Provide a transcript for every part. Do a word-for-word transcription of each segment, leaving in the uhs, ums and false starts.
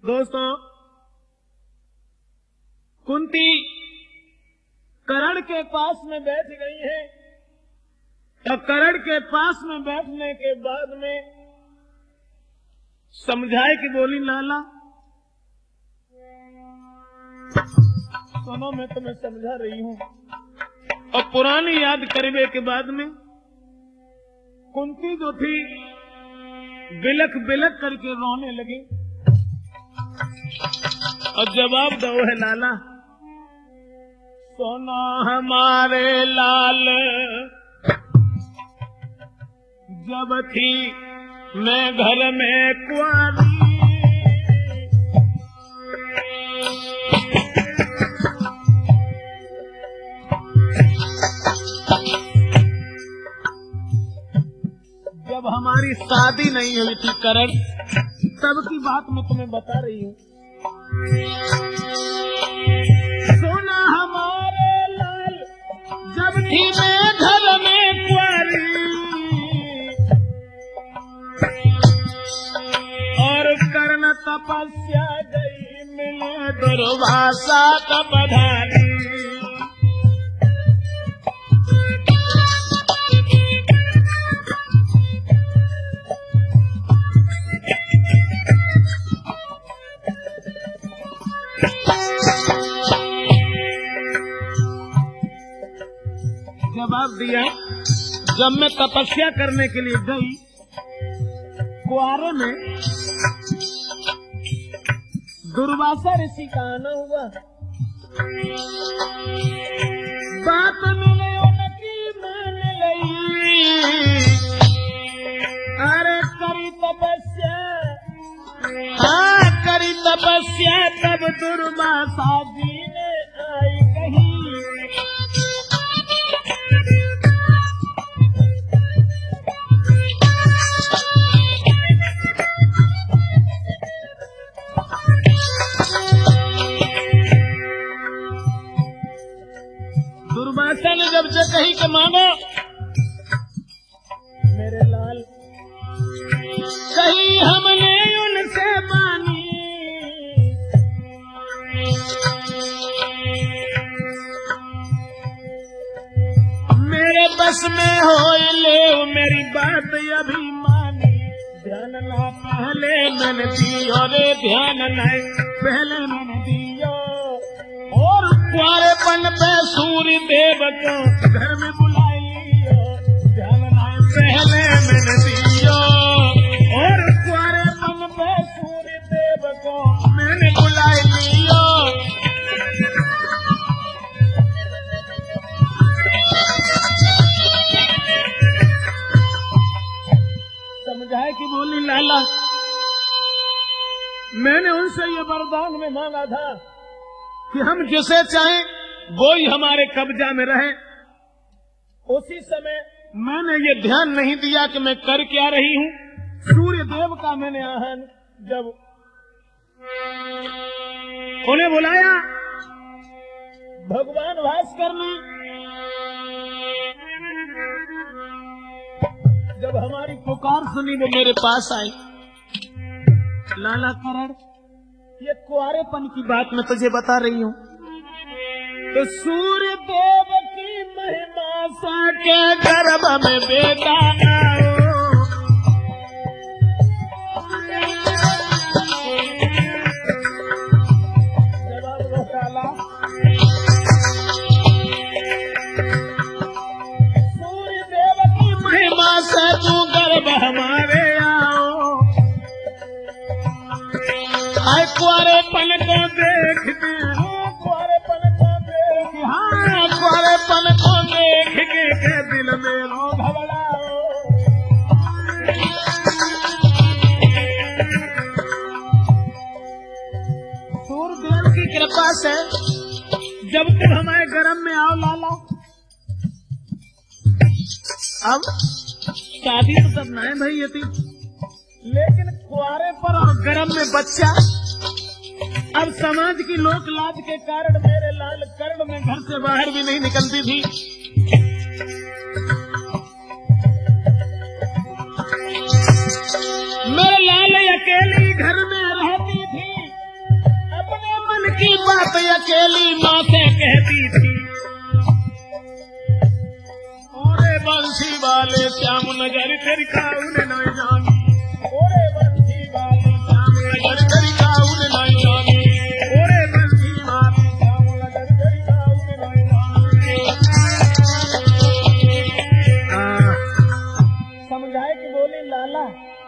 दोस्तों, कुंती करण के पास में बैठ गई है और करण के पास में बैठने के बाद में समझाए कि बोली, लाला सुनो, मैं तुम्हें समझा रही हूं। और पुरानी याद करने के बाद में कुंती जो थी बिलक बिलक करके रोने लगी और जवाब दो है, लाला सोना हमारे लाल जब थी मैं घर में कुंवारी, जब हमारी शादी नहीं हुई थी करण, तब की बात मैं तुम्हें बता रही हूँ। सोना हमारे लाल जब थी मैं घर में कुंवारी, और कर्ण तपस्या गई मिले दुर्वासा का बधारी। जवाब दिया, जब मैं तपस्या करने के लिए गई कुआरे में, दुर्वासा ऋषि का आना हुआ, बात मिले उनकी मान लई, अरे करी तपस्या, हाँ करी तपस्या, तब दुर्वासा जी ने आई कही, दुर्वासा ने जब से कही कि मानो मेरे लाल, कही हमने उनसे मानी, मेरे बस में हो ले मेरी बात अभिमानी, ध्यान ना पहले मैंने दियो रे, ध्यान ना पहले मैंने दियो, और कुंवारेपन पे सूर्य देव को घर में बुलाई लियो, ध्यान ना पहले मैंने दियो, और कुंवारेपन पे सूर्य देव को मैंने बुलाई लियो। समझाए कि बोली, लाला मैंने उनसे ये वरदान में मांगा था कि हम जिसे चाहें वो ही हमारे कब्जा में रहे। उसी समय मैंने ये ध्यान नहीं दिया कि मैं कर क्या रही हूँ। सूर्य देव का मैंने आह्वान जब उन्हें बुलाया, भगवान भास्कर ने जब हमारी पुकार सुनी वो मेरे पास आई, लाला करण ये कुआरेपन की बात मैं तुझे बता रही हूँ। तो सूर्य देव की महिमा सा के गर्भ में बेटा आओ, जवाब दो लाला, सूर्य देव की महिमा से तू गर्भ हमारे आओ, आए कुआरेपन को देख के, कुआरेपन को देख, हाँ कुआरेपन को देख के, के दिल में रो घबराओ। सूर्यदेव की कृपा से जब तुम हमारे गर्भ में आओ लाला, अब शादी तो तब ना भई थी, लेकिन कुआरे पर और गर्भ में बच्चा, अब समाज की लोक लाज के कारण मेरे लाल कर्ण में घर से बाहर भी नहीं निकलती थी। मेरे लाल अकेली घर में रहती थी, अकेली माँ से कहती थी, ओरे बंसी वाले श्याम नगर तेरी काउन नहीं जानी, ओरे बंसी वाले श्याम नगर तेरी काउन नहीं जानी, ओरे बंसी वाले श्याम नगर तेरी काउन नहीं जानी। समझाए कि बोले लाला,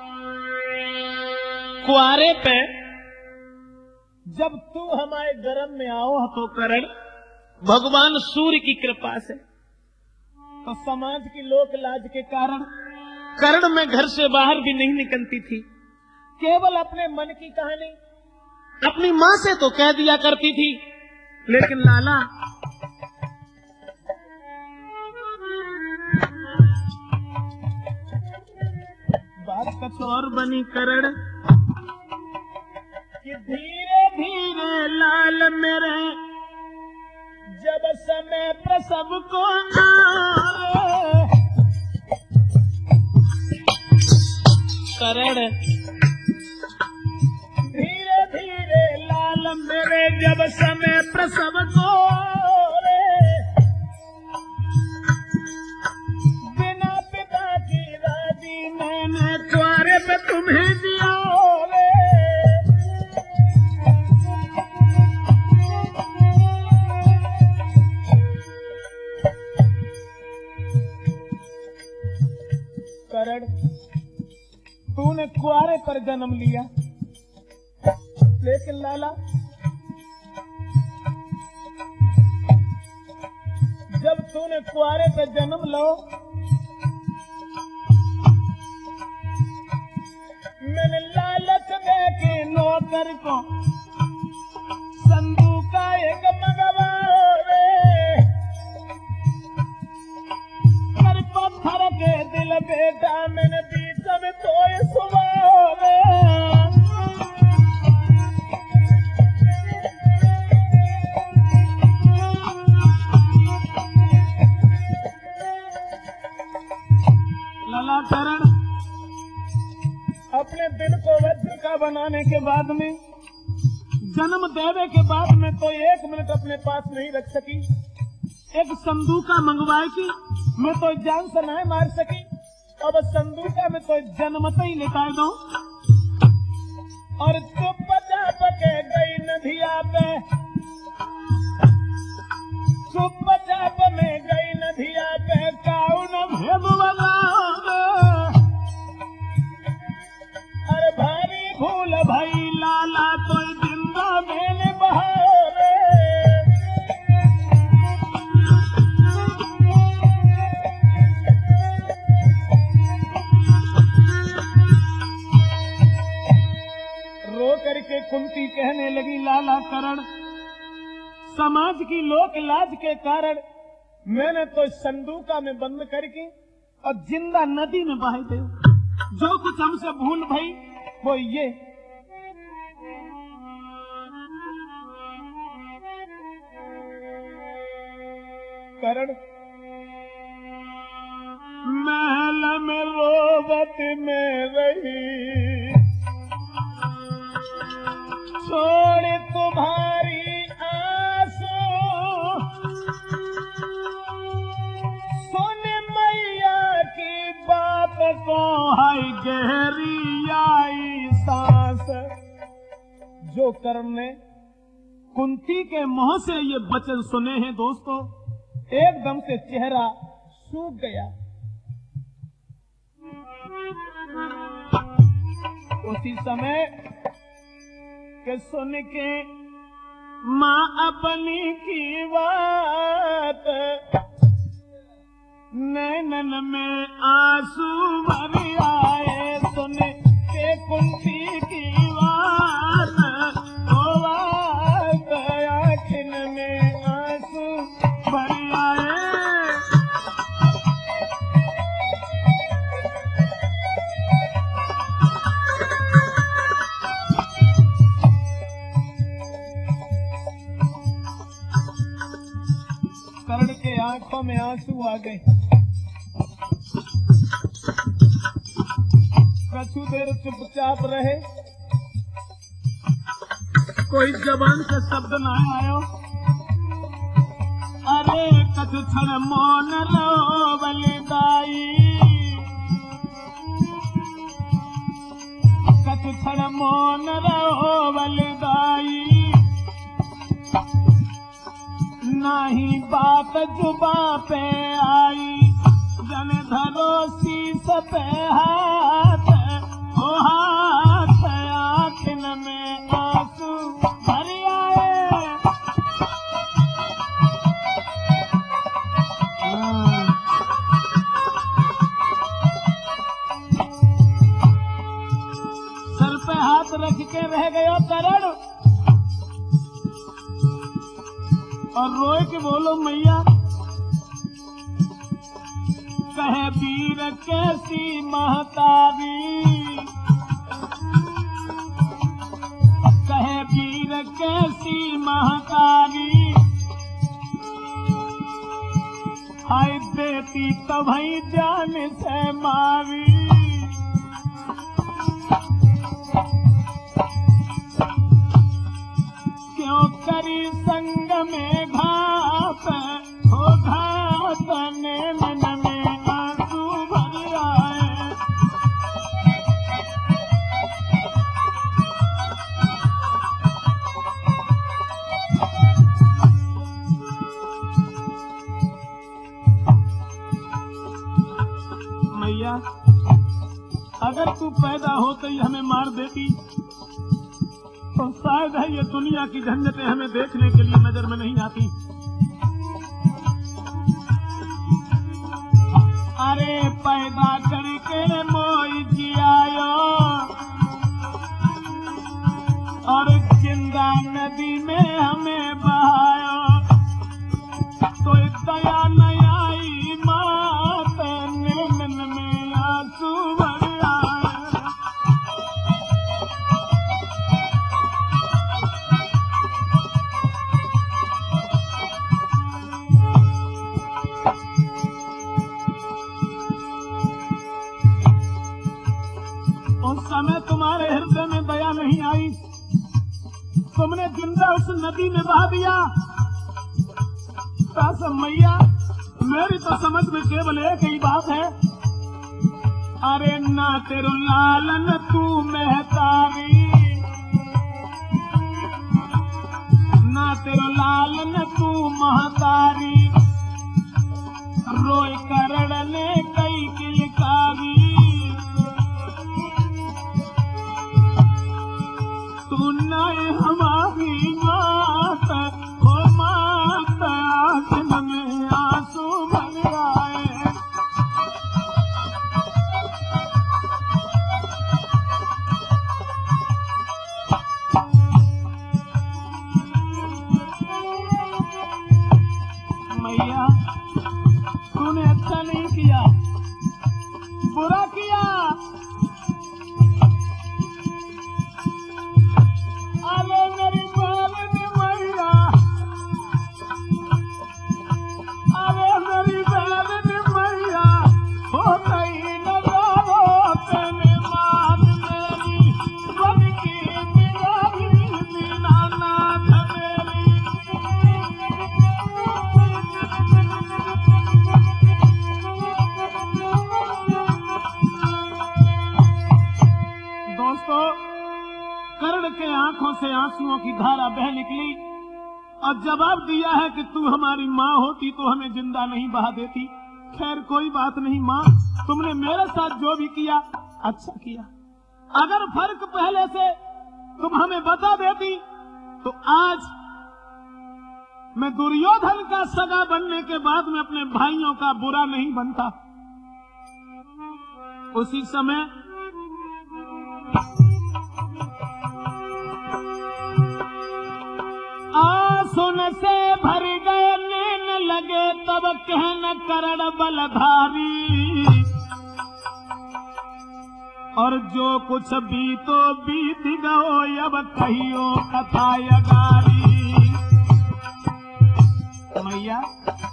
कुआरे पे जब तू हमारे गरम में आओ तो करण भगवान सूर्य की कृपा से तो समाज की लोक लाज के कारण करण में घर से बाहर भी नहीं निकलती थी। केवल अपने मन की कहानी अपनी माँ से तो कह दिया करती थी, लेकिन लाला बात कुछ और बनी करण कि धीरे धीरे लाल मेरे जब समय प्रसव को आए, करण धीरे धीरे लाल मेरे जब समय प्रसव को आए, बिना पिता की राजी मैंने कुआरे पे तुम्हें दिया रे। करण तूने कुआरे पर जन्म लिया, लेकिन लाला जब तूने कुआरे पर जन्म लो, मैंने लालच दे के नौकर को संदूका एक मगवा रे, कर पत्थर के दिल बेटा मैंने बीच में तो सुबह रे। लाला करण अपने दिल को वज्र का बनाने के बाद में, जन्म देने के बाद में तो एक मिनट अपने पास नहीं रख सकी, एक संदूका मंगवाए की मैं तो जान से नहीं मार सकी, अब संदूका में तो जन्मते ही लेटाए दो। और चुपचाप के गई नदिया पे, चुपचाप में गई नदिया पे काउन भेद वाला, अरे भारी भूल भाई लाला तो जिंदा मैंने बहारे। रो करके कुंती कहने लगी, लाला करण समाज की लोक लाज के कारण मैंने तो संदूका में बंद करके और जिंदा नदी में बहा दे। जो कुछ हमसे भूल भई वो ये, करण महल में रोबत में रही, छोड़ तुम्हारी आंसू, सुन मैया की बात को हाय गहरी आई सांस। जो कर्ण ने कुंती के मुंह से ये वचन सुने हैं दोस्तों, एकदम से चेहरा सूख गया। उसी समय के सुन के माँ अपनी की बात, नैनन में आंसू भर आए, सुन के कुंती की बात, ओ बात आँखिन में आंसू भर आए। कर्ण के आंखों में आंसू आ गए। कछु देर चुपचाप रहे, कोई जबान से शब्द ना आयो। अरे कछु क्षण मौन रहो बलिदाई, कछु क्षण मौन रहो बलिदाई, नाही बात जुबा पे आई, जन धरो शीस पे हाथ, ओ हाथ आँखिन में आंसू भर आए। सर पे हाथ रख के रह गयो करण और रोए के बोलो मैया, कहे वीर कैसी महतारी, कहे वीर कैसी महतारी, हाय देती तभी जान से मारी। क्यों करी संग में घात, हो घात ने मन में आंसू भर आए। मैया अगर तू पैदा होते ही हमें मार देती तो शायद है ये दुनिया की झंझटें हमें देखने के लिए नजर में नहीं आती। अरे पैदा करके मोई जियायो और जिंदा नदी में हमें बहायो, तो दया न आई मात नैनन में आंसू भर आए। उस समय तुम्हारे हृदय में दया नहीं आई, तुमने जिंदा उस नदी में बहा दिया। मैया मेरी तो समझ में केवल एक ही बात है, अरे ना तेरो लालन तू महतारी, ना तेरो लालन तू महतारी, रोय करण ने कई किलकारी, तू न हमारी मात, ओ मात आँखिन में आंसू भर आए। मैया तूने अच्छा नहीं किया, बुरा किया। अरे मेरी बेलनी मैया, अरे मेरी बेलनी मैया, हो गई नजारो तेने मार मेरी, बन की बिगाड़ी दीनानाथ मेरी। दोस्तों कर्ण के आंखों से आंसुओं की धारा बह निकली और जवाब दिया है कि तू हमारी माँ होती तो हमें जिंदा नहीं बहा देती। खैर कोई बात नहीं माँ, तुमने मेरे साथ जो भी किया अच्छा किया। अगर फर्क पहले से तुम हमें बता देती तो आज मैं दुर्योधन का सगा बनने के बाद में अपने भाइयों का बुरा नहीं बनता। उसी समय आंसुन से भर गए नैन लगे तब कहन करण बलधारी, और जो कुछ बीतो बीत गयो अब कहियो कथा यगारी। मैया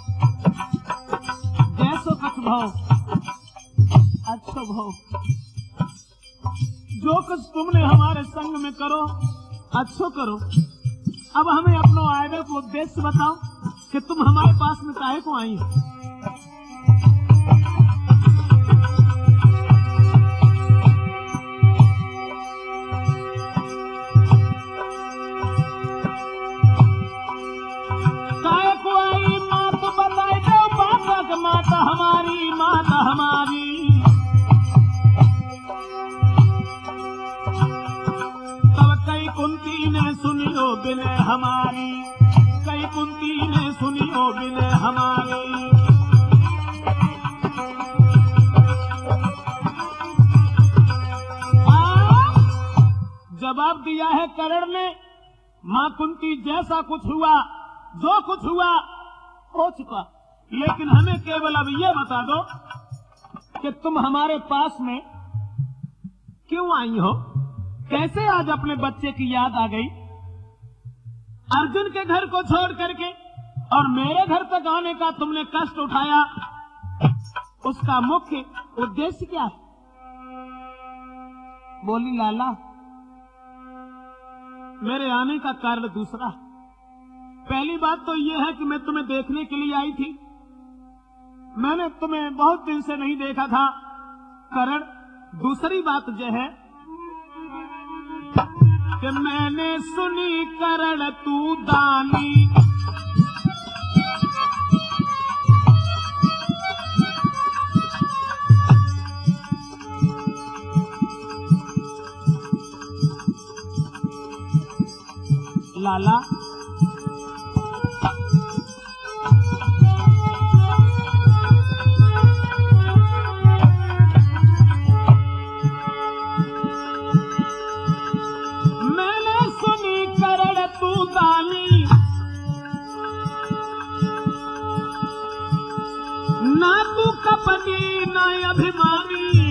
जैसो कुछ भाव अच्छो भाव, जो कुछ तुमने हमारे संग में करो अच्छो करो। अब हमें अपनो आने को उद्देश्य बताओ कि तुम हमारे पास में काहे को आई हो। काहे को आई माँ तो बताए दो, माता का माता हमारी, माता हमारी। कुंती ने सुनियो बिने हमारी, कई कुंती ने सुनियो बिने हमारी। जवाब दिया है कर्ण ने, मां कुंती जैसा कुछ हुआ, जो कुछ हुआ हो चुका, लेकिन हमें केवल अब ये बता दो कि तुम हमारे पास में क्यों आई हो, कैसे आज अपने बच्चे की याद आ गई। अर्जुन के घर को छोड़ करके और मेरे घर तक आने का तुमने कष्ट उठाया, उसका मुख्य उद्देश्य क्या है? बोली लाला, मेरे आने का कारण दूसरा है। पहली बात तो यह है कि मैं तुम्हें देखने के लिए आई थी, मैंने तुम्हें बहुत दिन से नहीं देखा था करण। दूसरी बात यह है कि मैंने सुनी करण तू दानी, लाला ना तू कपटी ना अभिमानी,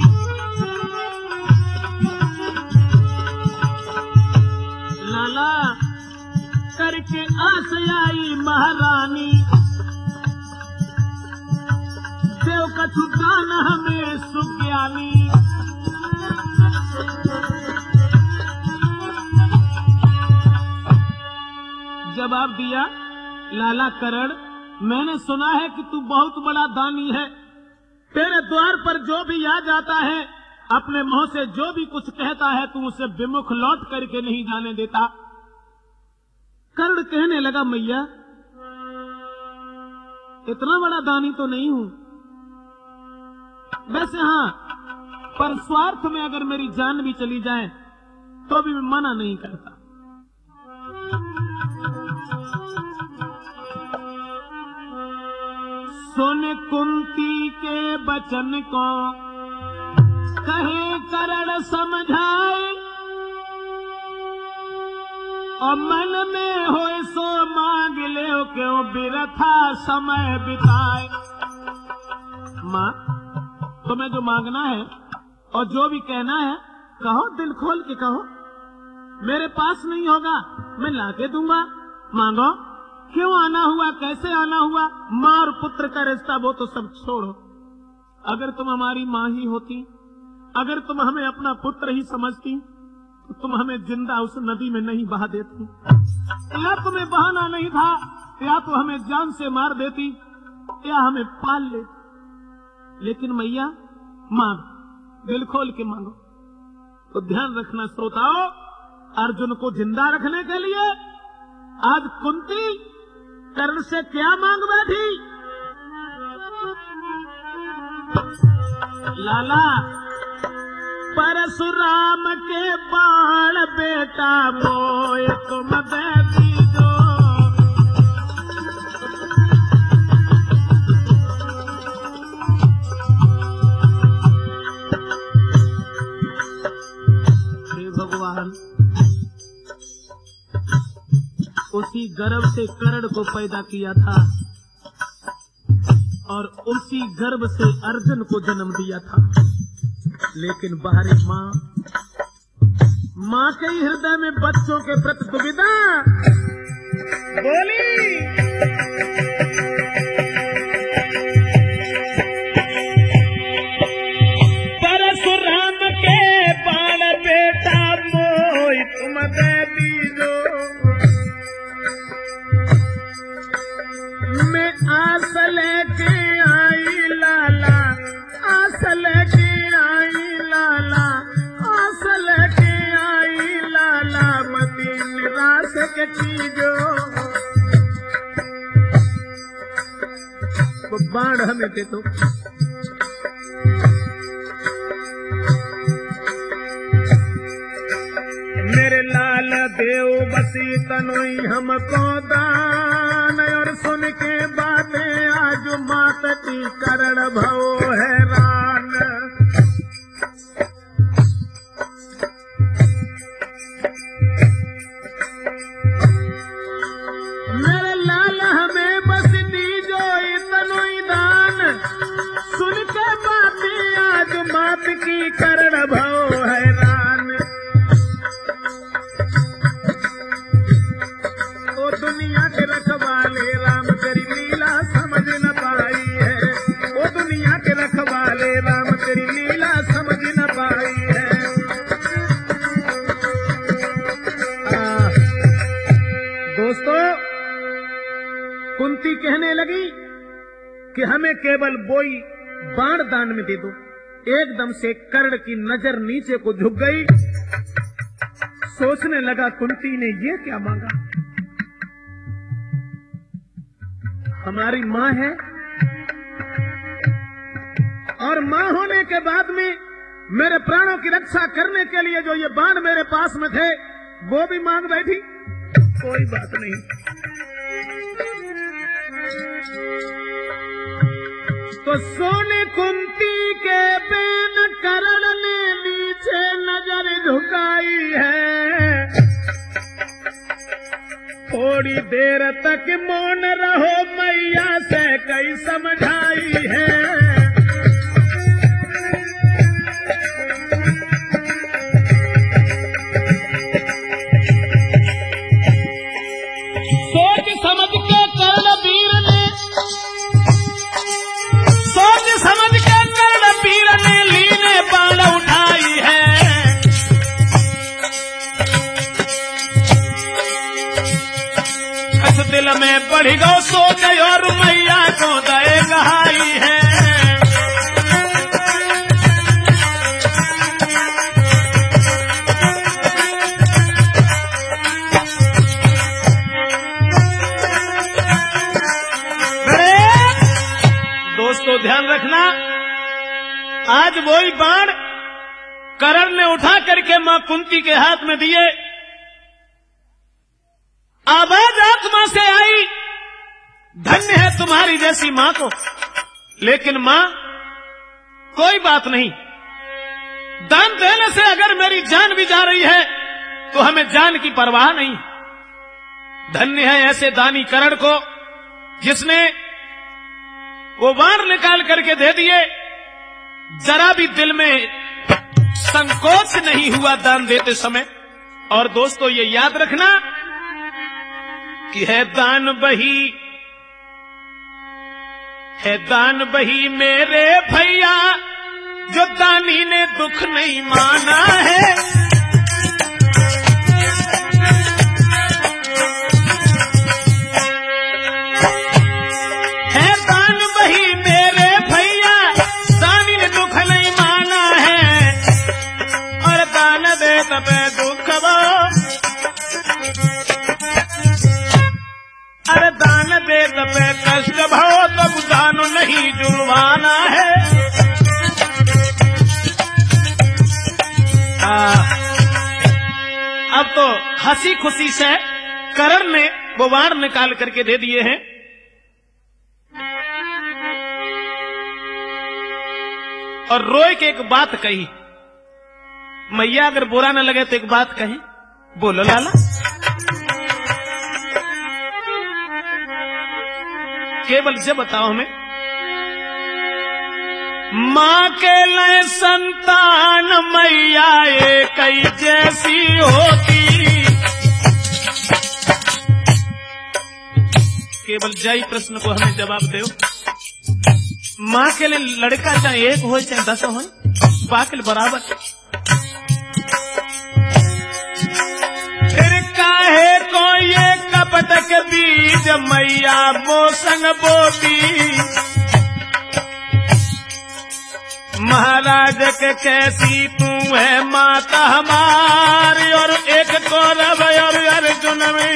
लाला करके आस आई महारानी, देव कछु दान हमें सुज्ञानी। जवाब दिया, लाला करण, मैंने सुना है कि तू बहुत बड़ा दानी है, तेरे द्वार पर जो भी आ जाता है, अपने मुंह से जो भी कुछ कहता है, तू उसे विमुख लौट करके नहीं जाने देता। कर्ण कहने लगा, मैया इतना बड़ा दानी तो नहीं हूं, वैसे हाँ, पर स्वार्थ में अगर मेरी जान भी चली जाए तो भी मैं मना नहीं करता। सुन कुंती के बचन को कहे करण समझाए, और मन में होए सो मांग ले, क्यों बिरथा समय बिताए। माँ, तुम्हें जो मांगना है और जो भी कहना है कहो, दिल खोल के कहो, मेरे पास नहीं होगा मैं लाके दूंगा, मांगो। क्यों आना हुआ, कैसे आना हुआ, माँ और पुत्र का रिश्ता वो तो सब छोड़ो। अगर तुम हमारी माँ ही होती, अगर तुम हमें अपना पुत्र ही समझती, तो तुम हमें जिंदा उस नदी में नहीं बहा देती, या तुम्हें बहाना नहीं था, या तो हमें जान से मार देती, या हमें पाल लेती। लेकिन मैया मांग, दिल खोल के मांगो। तो ध्यान रखना श्रोताओ, अर्जुन को जिंदा रखने के लिए आज कुंती कर्ण से क्या मांग बैठी। लाला, परशुराम के बाण बेटा मोय तुम दे दीजो, हे भगवान, उसी गर्भ से कर्ण को पैदा किया था और उसी गर्भ से अर्जुन को जन्म दिया था, लेकिन बाहरी माँ माँ के हृदय में बच्चों के प्रति दुविधा बोली। परशुराम के बाण बेटा मोय तुम दे दीजो, के चीजो वो बाण हमें दे दो। मेरे लाल देव बसी तनोई हमको दान और सुन के बातें आज मात की करण भव हैरान। मेरे लाल हमें बस दीजो तनोई दान सुन के बातें आज मात की करण भव हैरान। दुनिया के रखवाले राम तेरी लीला समझ न पाई है। ओ दुनिया के रखवाले राम तेरी लीला समझ न पाई है। आ, दोस्तों कुंती कहने लगी कि हमें केवल बोई बाण दान में दे दो। एकदम से कर्ण की नजर नीचे को झुक गई। सोचने लगा कुंती ने ये क्या मांगा। हमारी माँ है और माँ होने के बाद में मेरे प्राणों की रक्षा करने के लिए जो ये बाण मेरे पास में थे वो भी मांग बैठी। कोई बात नहीं, तो सोने कुंती के बेन कर्ण ने नीचे नजर झुकाई है। थोड़ी देर तक मौन रहो मैया से कई समझाई है। सोच समझ के कर्ण वीर ने सोच समझ के कर्ण वीर ने लीने बाण उठाई है। दिल में बढ़ गो सोच और मैया को दए गहाई है। दोस्तों ध्यान रखना, आज वही बाण कर्ण ने उठा करके मां कुंती के हाथ में दिए। आवाज आत्मा से आई, धन्य है तुम्हारी जैसी मां को। लेकिन मां कोई बात नहीं, दान देने से अगर मेरी जान भी जा रही है तो हमें जान की परवाह नहीं। धन्य है ऐसे दानी कर्ण को जिसने वो बाण निकाल करके दे दिए। जरा भी दिल में संकोच नहीं हुआ दान देते समय। और दोस्तों ये याद रखना कि है दान बही है दान बही मेरे भैया जो दानी ने दुख नहीं माना है। है दान बही मेरे भैया दानी ने दुख नहीं माना है। और दान दे तबे दुख वो अरे दान दे तबे कष्ट भो तब दान नहीं जुलवाना है। आ, अब तो हंसी खुशी से कर्ण ने वो बाण निकाल करके दे दिए हैं। और रोए के एक बात कही, मैया अगर बुरा न लगे तो एक बात कहें। बोलो लाला। केवल जब बताओ हमें। माँ के लय संतान मैया एक ही जैसी होती। केवल जय प्रश्न को हमें जवाब दो। माँ के लिए लड़का चाहे एक हो चाहे दस हो, बाकिल बराबर। फिर काहे को ये कपट के बीज मैया मोसंग बोती। महाराज के कैसी तू है माता हमारी। और एक कौरव और अर्जुन में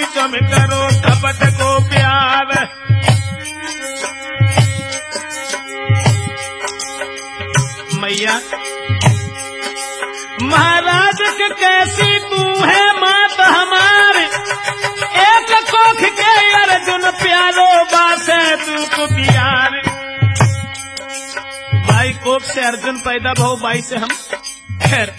अर्जुन पैदा भो बाई से हम। खैर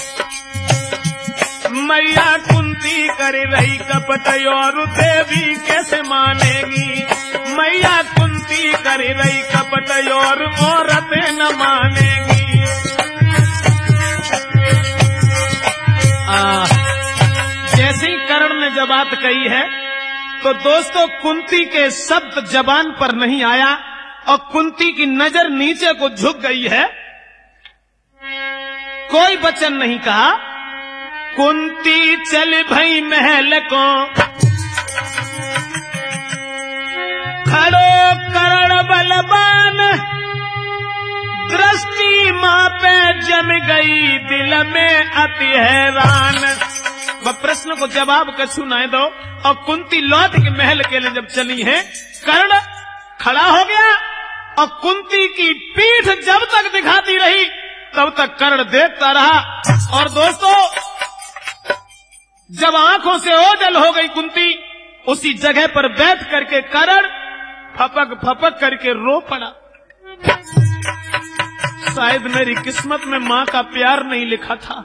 मैया कुंती कर रही कपट और देवी कैसे मानेगी, मैया कुंती कर रही कपट और औरतें न मानेगी। आ, जैसे ही कर्ण ने जब बात कही है तो दोस्तों कुंती के शब्द जबान पर नहीं आया और कुंती की नजर नीचे को झुक गई है, कोई वचन नहीं कहा। कुंती चल भई महल को खड़ो कर्ण बलवान, दृष्टि मां पे जम गई दिल में अति हैरान। वह प्रश्न को जवाब कर सुनाए दो। और कुंती लौट के महल के लिए जब चली है, कर्ण खड़ा हो गया और कुंती की पीठ जब तक दिखाती रही तब तक कर्ण देखता रहा। और दोस्तों जब आंखों से ओझल हो गई कुंती, उसी जगह पर बैठ करके कर्ण फपक फपक करके रो पड़ा। शायद मेरी किस्मत में मां का प्यार नहीं लिखा था।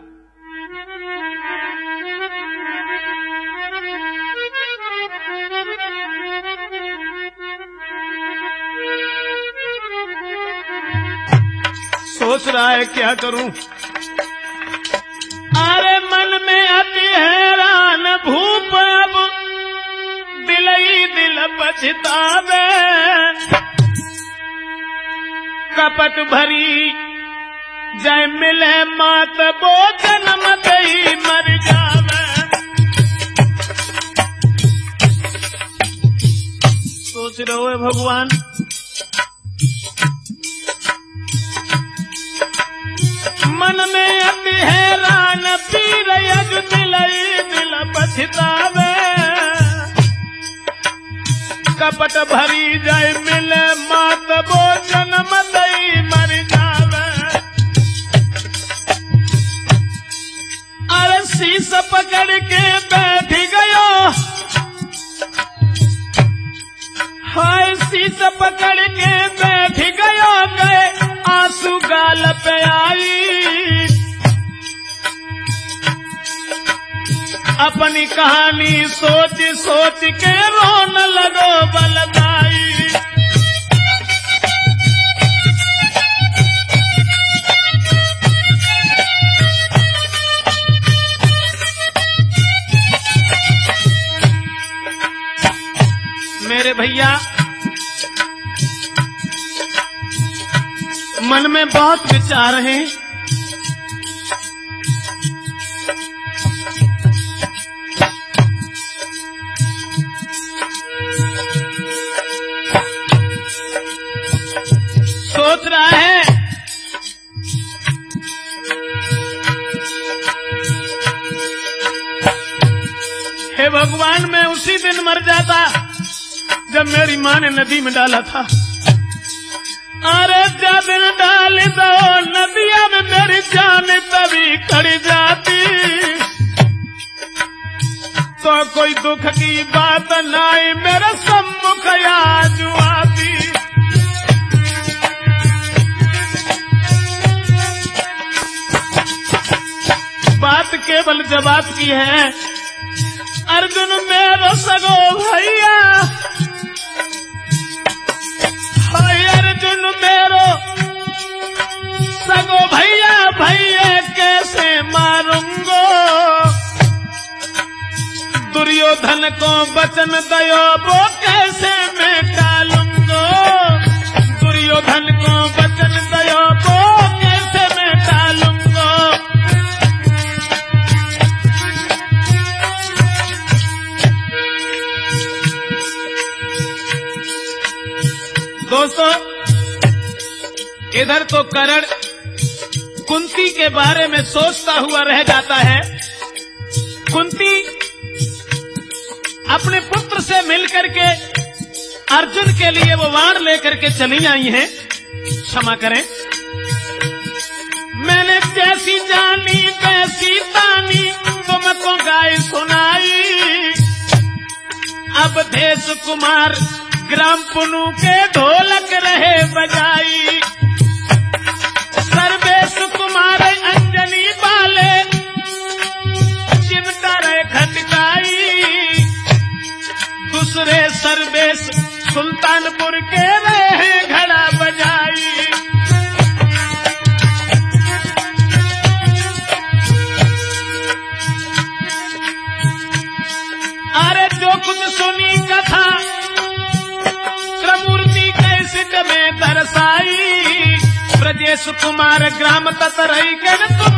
सोच रहा है क्या करूं, अरे मन में अति हैरान भूप अब दिल ही दिल पछतावे, कपट भरी जय मिले मात बो जन्म दई मर जावे। सोच रहे हो भगवान, मन में अति हैरान पीर यज दिल दिल पछतावे, कपट भरी जाय मिले मात बो जन्म दई मर जावे। अरे शीश पकड़ के बैठ गयो, हाय शीश पकड़ के बैठ गयो, गए आंसू गाल पे आई, अपनी कहानी सोच सोच के रोन लगो बलदाई। मेरे भैया मन में बहुत विचार हैं, सोच रहा है हे भगवान मैं उसी दिन मर जाता जब मेरी माँ ने नदी में डाला था। अरे जब डाल दो नदिया में मेरी जान तभी खड़ जाती, तो कोई दुख की बात नहीं मेरे सम्मुख आज आती। बात केवल जवाब की है, अर्जुन मेरो सगो भैया, हाय अर्जुन मेरो सगो भैया, भैया कैसे मारूंगो, दुर्योधन को वचन दयो वो कैसे मैं टालूंगो, दुर्योधन को वचन दयो वो कैसे मैं टालूंगो। दोस्तों इधर तो कर्ण कुंती के बारे में सोचता हुआ रह जाता है। कुंती अपने पुत्र से मिलकर के अर्जुन के लिए वो वाण लेकर के चली आई हैं। क्षमा करें, मैंने जैसी जानी तैसी तानी तुमको गाय सुनाई, अब देश कुमार ग्राम पुनु के ढोलक रहे बजाई, ब्रजेश सुल्तानपुर के रहे घड़ा बजाई। अरे जो कुछ सुनी कथा त्रिमूर्ति कैसेट में दर्शाई, ब्रजेश कुमार ग्राम ततरई के